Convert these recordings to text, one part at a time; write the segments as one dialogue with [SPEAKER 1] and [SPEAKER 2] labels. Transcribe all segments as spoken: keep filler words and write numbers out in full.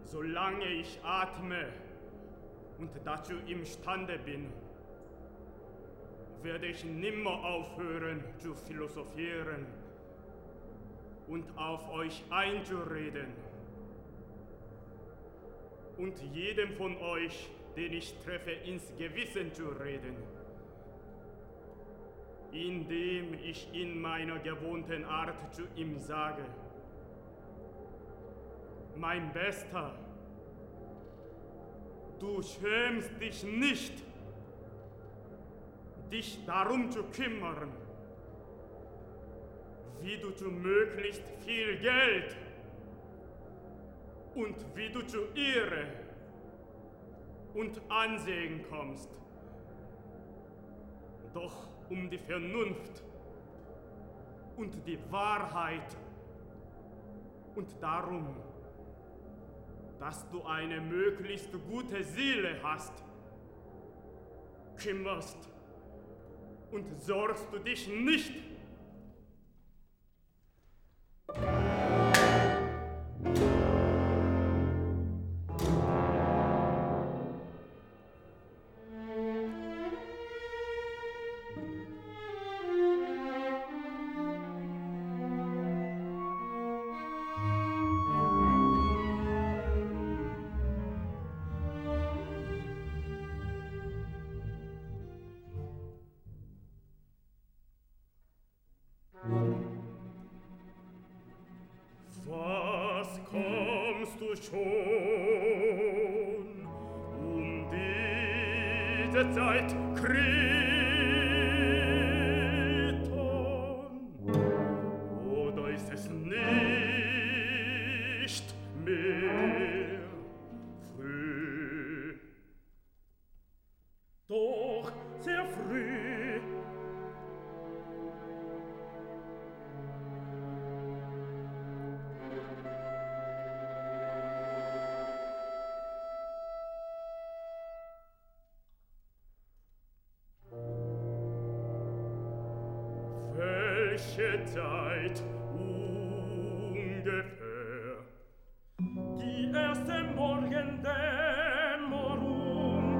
[SPEAKER 1] solange ich atme und dazu imstande bin, werde ich nimmer aufhören zu philosophieren und auf euch einzureden. Und jedem von euch, den ich treffe, ins Gewissen zu reden, indem ich in meiner gewohnten Art zu ihm sage: Mein Bester, du schämst dich nicht, dich darum zu kümmern, wie du zu möglichst viel Geld und wie du zu Ehre und Ansehen kommst. Doch um die Vernunft und die Wahrheit und darum, dass du eine möglichst gute Seele hast, kümmerst und sorgst du dich nicht. Was kommst du schon um diese Zeit, Kriton? Oder ist es nicht mehr früh? Doch sehr früh. Welche Zeit ungefähr? Die erste Morgendämmerung.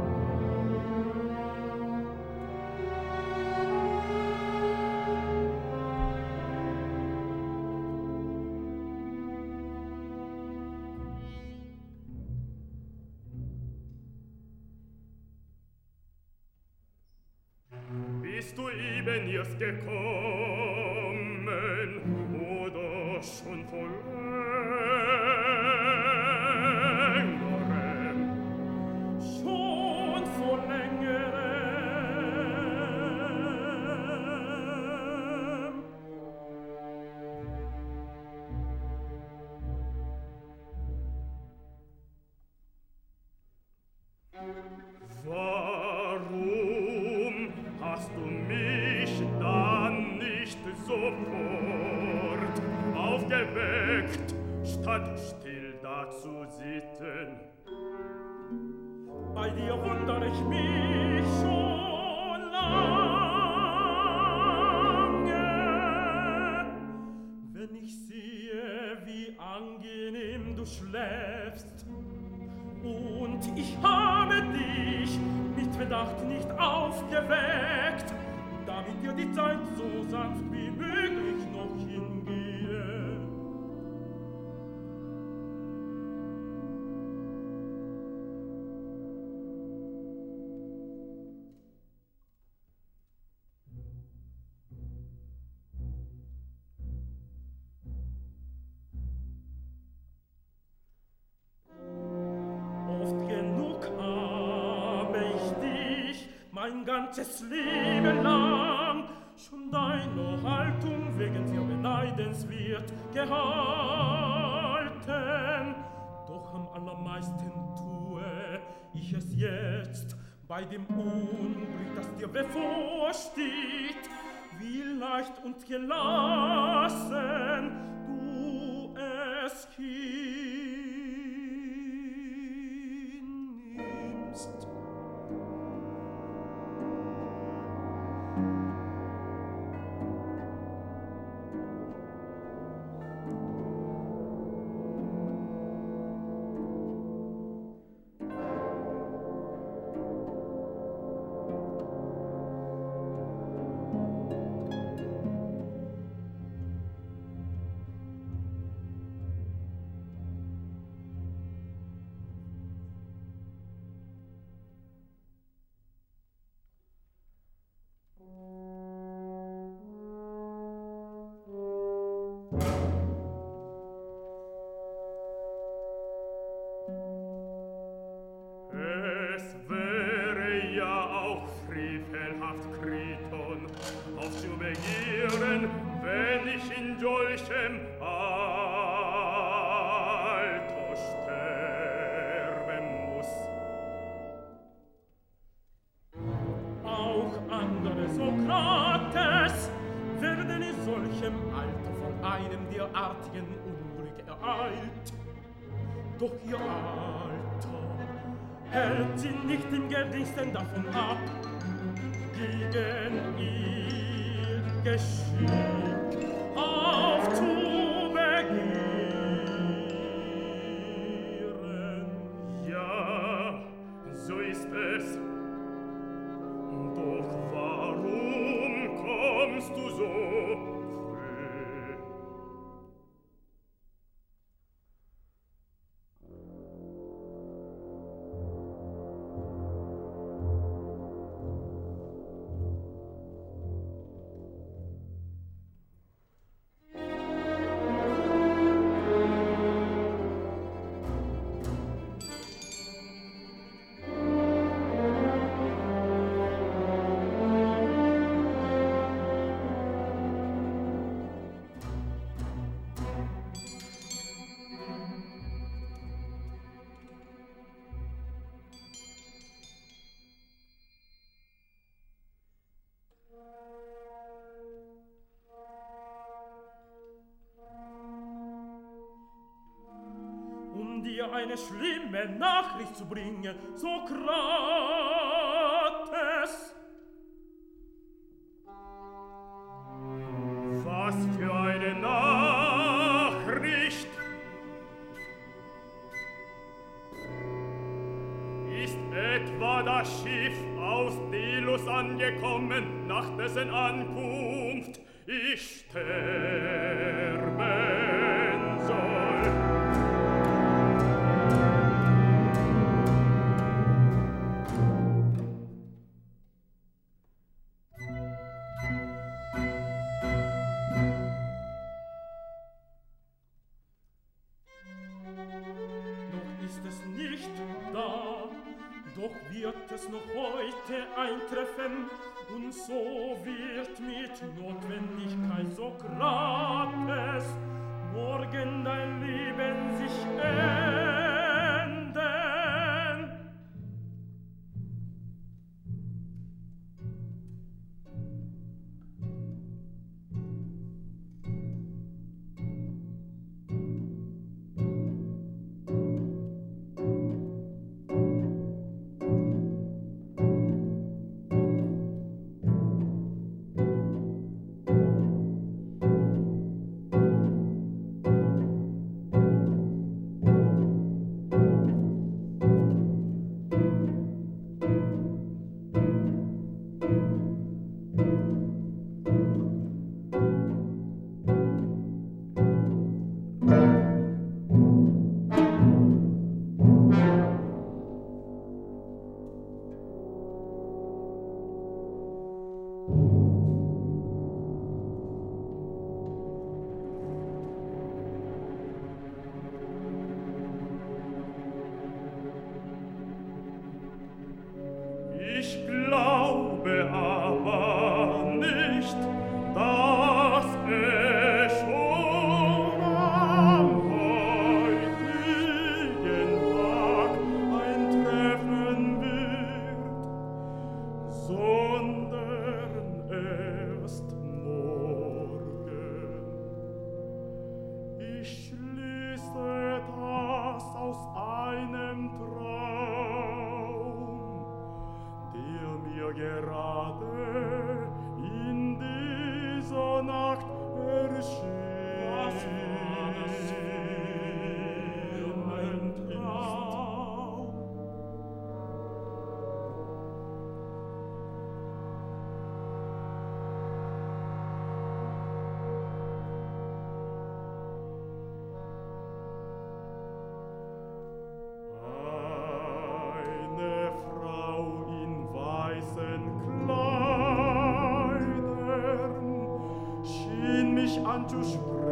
[SPEAKER 1] Bist du eben erst gekommen oder schon vor längerem? Schon vor längerem. Warum hast du mich dann nicht sofort aufgeweckt, statt still da zu sitzen? Bei dir wundere ich mich schon lange, wenn ich sehe, wie angenehm du schläfst. Und ich habe dich mit Verdacht nicht aufgeweckt, damit dir die Zeit so sanft wie möglich noch hingehe. Oft genug habe ich dich mein ganzes Leben lang schon deiner Haltung wegen sehr beneidenswert gehalten. Doch am allermeisten tue ich es jetzt bei dem Unglück, das dir bevorsteht, wie leicht und gelassen du es hinnimmst. zu begieren, wenn ich in solchem Alter sterben muss. Auch andere Sokrates werden in solchem Alter von einem derartigen Unglück ereilt. Doch ihr Alter hält sie nicht im geringsten davon ab, gegen ihr Geschick aufzubegehren. Ja, so ist es. Doch warum kommst du so früh? Um dir eine schlimme Nachricht zu bringen, Sokrates. Was für eine Nachricht? Ist etwa das Schiff aus Delos angekommen, nach dessen Ankunft ich sterben soll? Doch wird es noch heute eintreffen, und so wird mit Notwendigkeit Sokrates morgen dein Leben sich enden. Ich glaube aber nicht, dass es schon am heutigen Tag eintreffen wird, sondern erst morgen. Ich schließe das aus einem Traum, der mir gerade in dieser Nacht erschien. Was war das für ein Traum? Eine Frau in weißen Kleidern schien mich anzusprechen.